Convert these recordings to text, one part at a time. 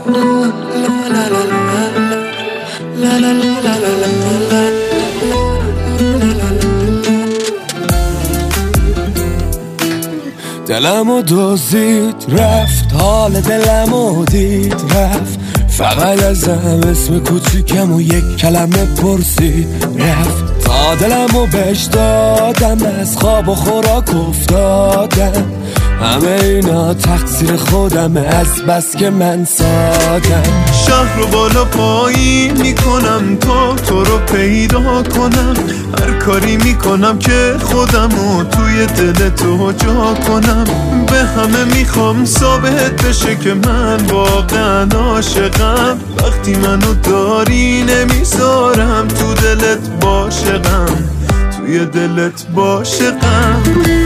دلمو دزدید رفت، حال دلمو دید رفت، فقط ازم اسم کوچیکم و یک کلمه پرسید رفت. تا دلمو بهش دادم، از خواب و خوراک افتادم، همه اینا تقصیر خودمه از بس که من سادم. شهر رو بالا پایین میکنم تا تو رو پیدا کنم، هر کاری میکنم که خودمو توی دل تو جا کنم. به همه میخوام ثابت بشه که من واقعا عاشقم، وقتی منو داری نمیذارم تو دلت باشقم، توی دلت باشقم.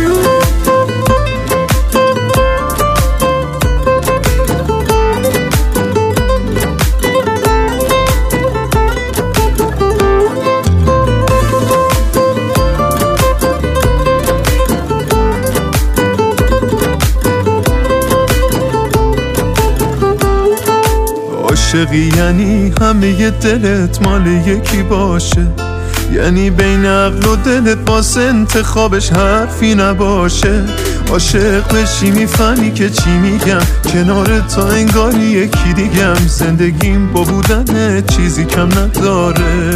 عاشقی یعنی همه دلت مال یکی باشه، یعنی بین عقل و دلت واسه انتخابش حرفی نباشه. عاشق بشی میفهمی که چی میگم، کنار تا انگاری یکی دیگم، زندگیم با بودن چیزی کم نداره.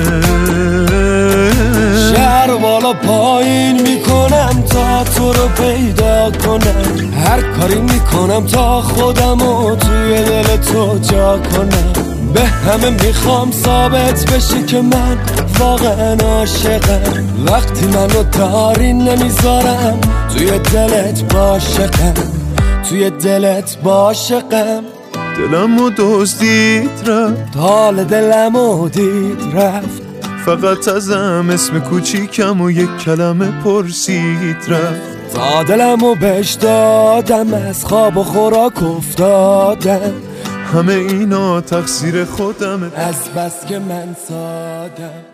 شهر بالا پایین میکنم تا تو رو پیدا کنم، هر کاری میکنم تا خودمو توی دل تو جا کنم. به همه میخوام ثابت بشه که من واقعا عاشقم، وقتی منو داری نمیذارم توی دلت باشقم، توی دلت باشقم. دلمو دزدید رفت، حال دلمو دید رفت، فقط ازم اسم کوچیکم و یک کلمه پرسید رفت. تا دلمو بهش دادم، از خواب و خوراک افتادم، همه اینا تقصیر خودمه از بس که من سادم.